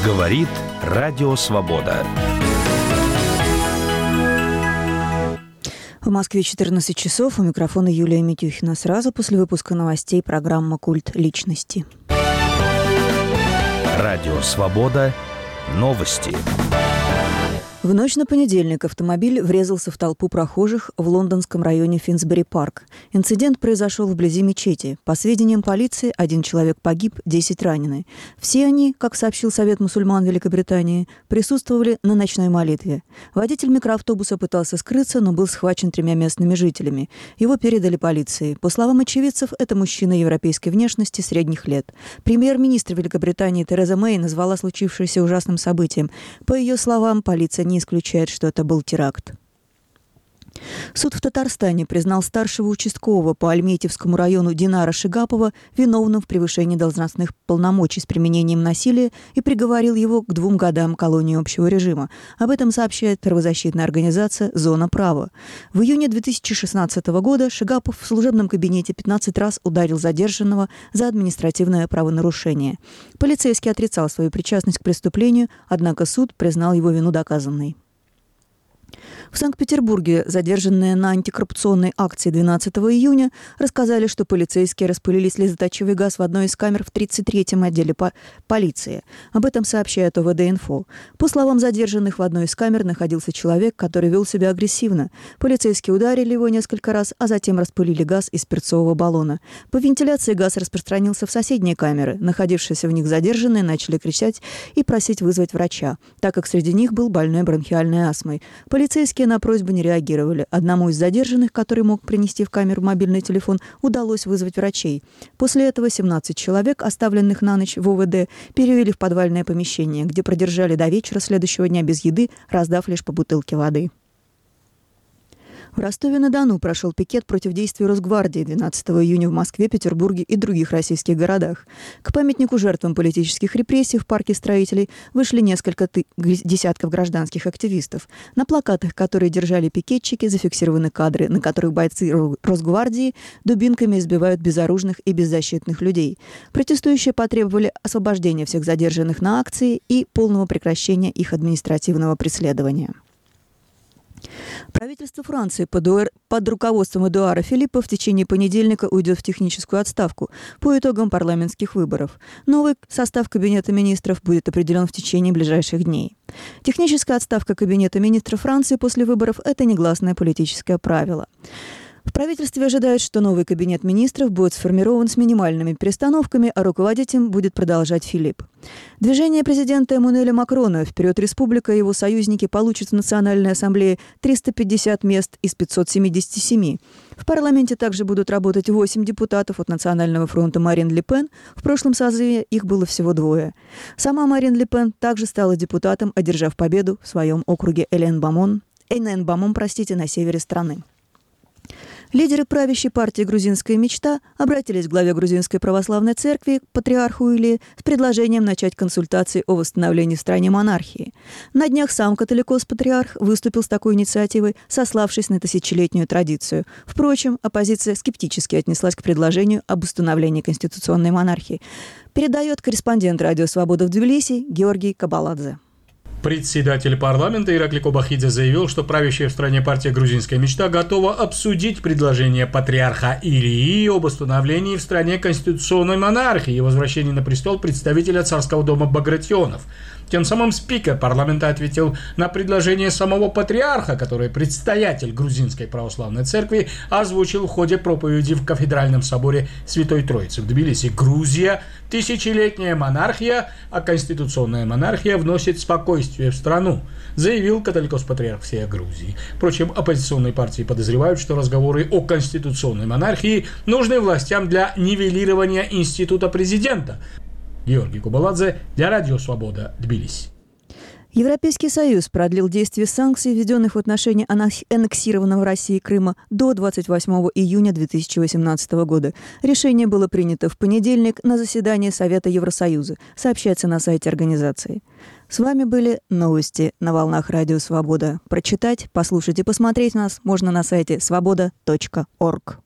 Говорит Радио Свобода. В Москве 14 часов. У микрофона Юлия Митюхина. Сразу после выпуска новостей программа «Культ личности». Радио Свобода. Новости. В ночь на понедельник автомобиль врезался в толпу прохожих в лондонском районе Финсбери-парк. Инцидент произошел вблизи мечети. По сведениям полиции, 1 человек погиб, 10 ранены. Все они, как сообщил Совет мусульман Великобритании, присутствовали на ночной молитве. Водитель микроавтобуса пытался скрыться, но был схвачен 3 местными жителями. Его передали полиции. По словам очевидцев, это мужчина европейской внешности средних лет. Премьер-министр Великобритании Тереза Мэй назвала случившееся ужасным событием. По ее словам, полиция не исключает, что это был теракт. Суд в Татарстане признал старшего участкового по Альметьевскому району Динара Шигапова виновным в превышении должностных полномочий с применением насилия и приговорил его к 2 годам колонии общего режима. Об этом сообщает правозащитная организация «Зона права». В июне 2016 года Шигапов в служебном кабинете 15 раз ударил задержанного за административное правонарушение. Полицейский отрицал свою причастность к преступлению, однако суд признал его вину доказанной. В Санкт-Петербурге задержанные на антикоррупционной акции 12 июня рассказали, что полицейские распылили слезоточивый газ в одной из камер в 33-м отделе полиции. Об этом сообщает ОВД-инфо. По словам задержанных, в одной из камер находился человек, который вел себя агрессивно. Полицейские ударили его несколько раз, а затем распылили газ из перцового баллона. По вентиляции газ распространился в соседние камеры. Находившиеся в них задержанные начали кричать и просить вызвать врача, так как среди них был больной бронхиальной астмой. Полицейские на просьбу не реагировали. Одному из задержанных, который мог принести в камеру мобильный телефон, удалось вызвать врачей. После этого 17 человек, оставленных на ночь в ОВД, перевели в подвальное помещение, где продержали до вечера следующего дня без еды, раздав лишь по бутылке воды. В Ростове-на-Дону прошел пикет против действий Росгвардии 12 июня в Москве, Петербурге и других российских городах. К памятнику жертвам политических репрессий в парке Строителей вышли несколько десятков гражданских активистов. На плакатах, которые держали пикетчики, зафиксированы кадры, на которых бойцы Росгвардии дубинками избивают безоружных и беззащитных людей. Протестующие потребовали освобождения всех задержанных на акции и полного прекращения их административного преследования. Правительство Франции под руководством Эдуара Филиппа в течение понедельника уйдет в техническую отставку по итогам парламентских выборов. Новый состав Кабинета министров будет определен в течение ближайших дней. Техническая отставка Кабинета министров Франции после выборов – это негласное политическое правило. В правительстве ожидают, что новый кабинет министров будет сформирован с минимальными перестановками, а руководить им будет продолжать Филипп. Движение президента Эммануэля Макрона «Вперед, Республика» и его союзники получат в Национальной ассамблее 350 мест из 577. В парламенте также будут работать 8 депутатов от Национального фронта Марин Ле Пен. В прошлом созыве их было всего 2. Сама Марин Ле Пен также стала депутатом, одержав победу в своем округе Энен-Бамон, на севере страны. Лидеры правящей партии «Грузинская мечта» обратились к главе Грузинской православной церкви, патриарху Илии, с предложением начать консультации о восстановлении в стране монархии. На днях сам католикос-патриарх выступил с такой инициативой, сославшись на тысячелетнюю традицию. Впрочем, оппозиция скептически отнеслась к предложению об установлении конституционной монархии. Передает корреспондент «Радио Свобода» в Тбилиси Георгий Кабаладзе. Председатель парламента Ираклий Кобахидзе заявил, что правящая в стране партия «Грузинская мечта» готова обсудить предложение патриарха Илии об установлении в стране конституционной монархии и возвращении на престол представителя царского дома Багратионов. Тем самым спикер парламента ответил на предложение самого патриарха, которое предстоятель Грузинской православной церкви озвучил в ходе проповеди в кафедральном соборе Святой Троицы в Тбилиси. Грузия – тысячелетняя монархия, а конституционная монархия вносит спокойствие в страну, заявил католикос-патриарх всей Грузии. Впрочем, оппозиционные партии подозревают, что разговоры о конституционной монархии нужны властям для нивелирования института президента. Георгий Кабаладзе для Радио Свобода, Тбилиси. Европейский Союз продлил действие санкций, введенных в отношении аннексированного Россией Крыма, до 28 июня 2018 года. Решение было принято в понедельник на заседании Совета Евросоюза, сообщается на сайте организации. С вами были новости на волнах Радио Свобода. Прочитать, послушать и посмотреть нас можно на сайте svoboda.org.